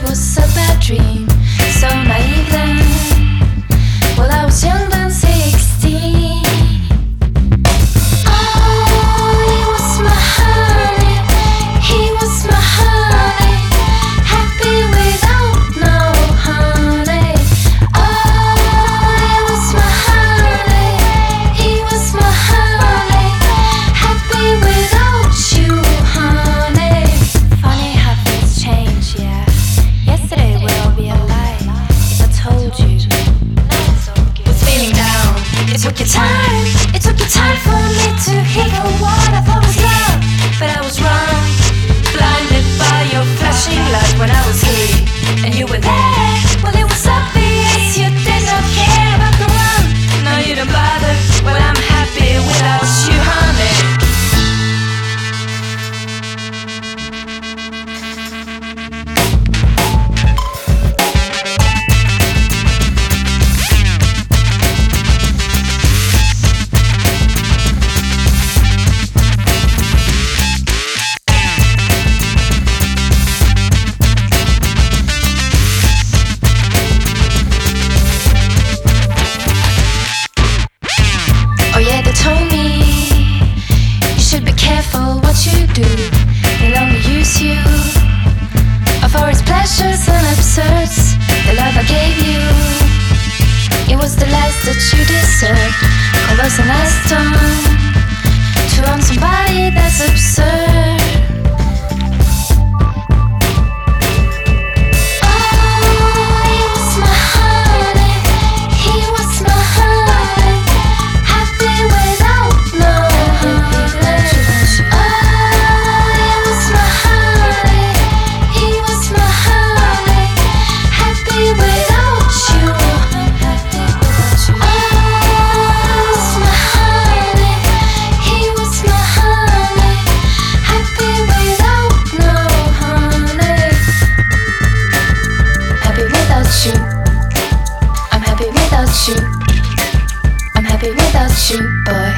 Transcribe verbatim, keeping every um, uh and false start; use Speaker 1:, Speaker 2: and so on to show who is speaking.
Speaker 1: was a bad dream, so naive then. Well, I was young then, sixteen. Oh, he was my honey, he was my honey, happy without no honey. Oh, he was my honey, he was my honey, happy without you, honey. Funny how things change, yeah. Yesterday will be a lie, I told you. Was feeling down, it took your time, it took your time for me to hear what I thought was love, but I was wrong. Blinded by your flashing light when I was here, and you were there. Well, it was obvious you did not care about the one. No, you don't bother. Well, I'm happy without you, honey. Oh yeah, they told me you should be careful what you do. They'll only use you for its pleasures and absurds. The love I gave you, it was the last that you deserved. Call us an Aston to own somebody that's absurd. I'm happy without you, I'm happy without you, boy.